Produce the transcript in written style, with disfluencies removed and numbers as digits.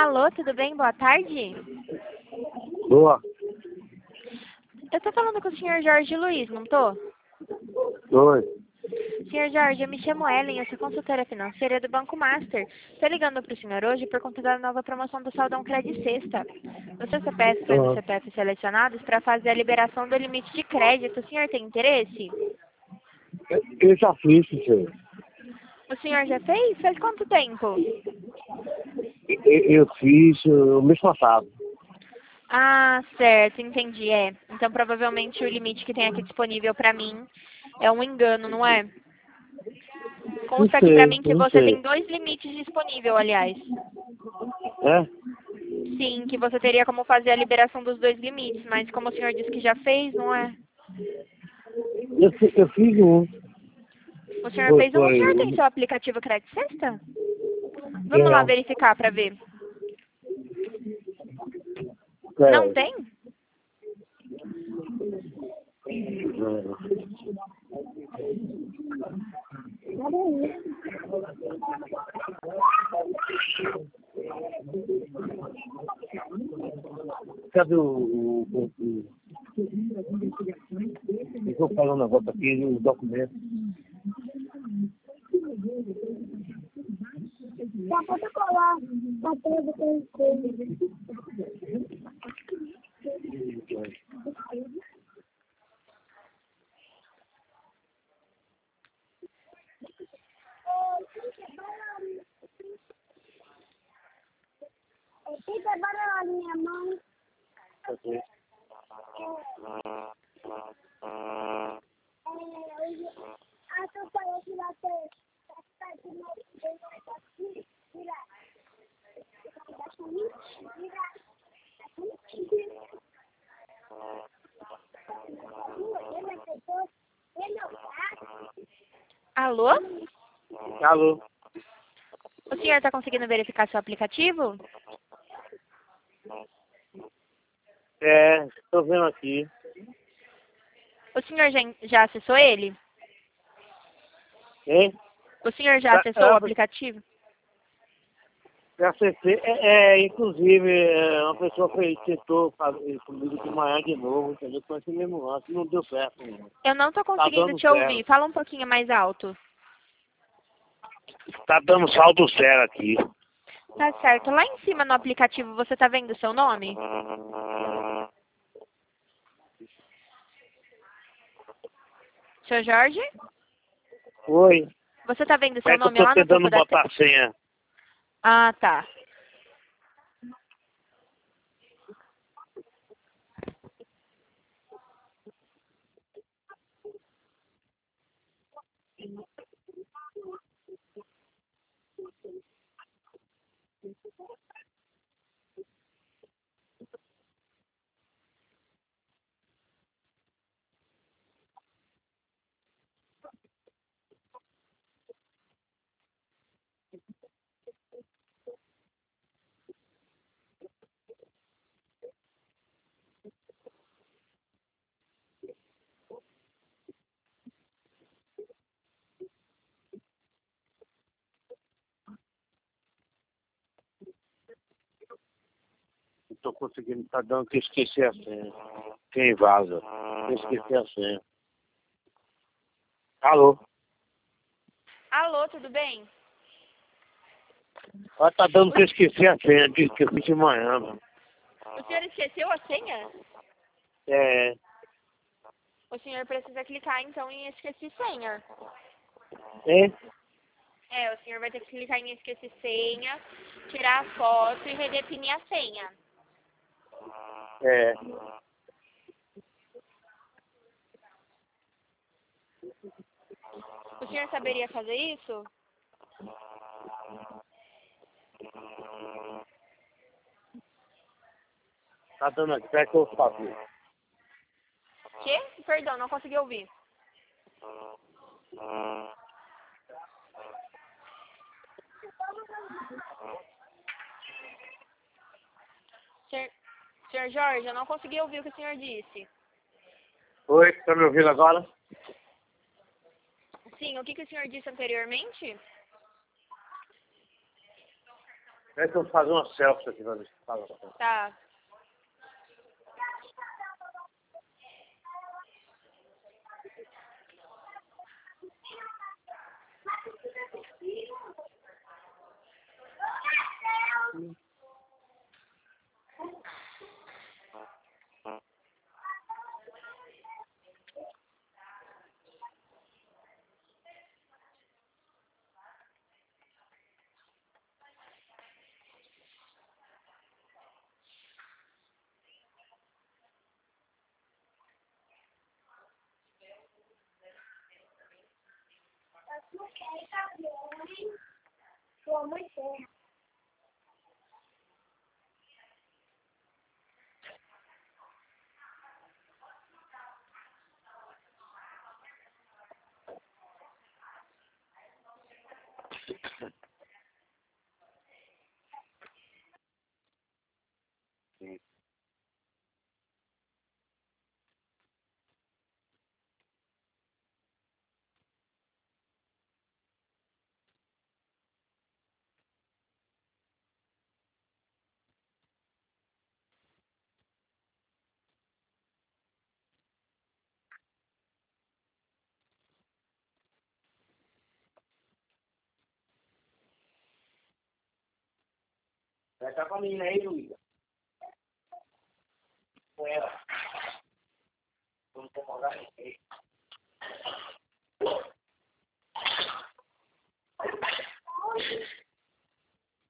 Alô, tudo bem? Boa tarde. Boa. Eu tô falando com o senhor Jorge Luiz, não tô? Oi. Senhor Jorge, eu me chamo Ellen, eu sou consultora financeira do Banco Master. Estou ligando para o senhor hoje por conta da nova promoção do Saldão Cred Sexta. Os seus CPFs foram Uhum. CPF selecionados para fazer a liberação do limite de crédito. O senhor tem interesse? Eu já fiz, senhor. O senhor já fez? Faz quanto tempo? Eu fiz o mês passado. Ah, certo, entendi. Então provavelmente o limite que tem aqui disponível para mim é um engano, não é? Não Consta aqui para sei, mim que não você tem sei. 2 limites disponíveis, aliás. É? Sim, que você teria como fazer a liberação dos 2 limites, mas como o senhor disse que já fez, não é? Eu fiz um. O senhor Foi, fez um, o senhor tem foi. seu aplicativo Credit Sexta? Vamos lá É. verificar para ver. Não É. tem? Cadê eu estou falando um negócio aqui, o documento. Dá pra colar a tela com coisa. Tem trabalho na minha mão. A tua parece lá ter. Alô? Alô? O senhor está conseguindo verificar seu aplicativo? É, estou vendo aqui. O senhor já acessou ele? Hein? O senhor já acessou o aplicativo? Eu acessei. Inclusive, uma pessoa tentou fazer comigo de manhã de novo, entendeu? Com esse mesmo lance, não deu certo. Não. Eu não estou Tá conseguindo dando te certo. ouvir. Fala um pouquinho mais alto. Tá dando saldo zero aqui. Tá certo. Lá em cima no aplicativo você está vendo o seu nome? Seu Jorge? Oi. Você está vendo o seu É que eu nome tô lá no topo tentando da botar tela? a senha. Ah, tá. Não tô conseguindo, tá dando que esqueci a senha. Quem vaza? Eu esqueci a senha. Alô? Alô, tudo bem? Ela tá dando que eu esqueci a senha, que eu fiz de manhã. Mano. O senhor esqueceu a senha? É. O senhor precisa clicar então em esqueci senha. Hein? O senhor vai ter que clicar em esqueci senha, tirar a foto e redefinir a senha. É. O senhor saberia fazer isso? Tá dando aqui, peraí que eu vou fazer. Que? Perdão, não consegui ouvir. Senhor, senhor Jorge, eu não consegui ouvir o que o senhor disse. Oi, tá me ouvindo agora? Sim, o que o senhor disse anteriormente? É que eu vou fazer uma selfie aqui pra ver se fala. Tá. Sua mãe quer. Vai estar com a menina aí, Luísa. Com ela. Vamos incomodar ninguém.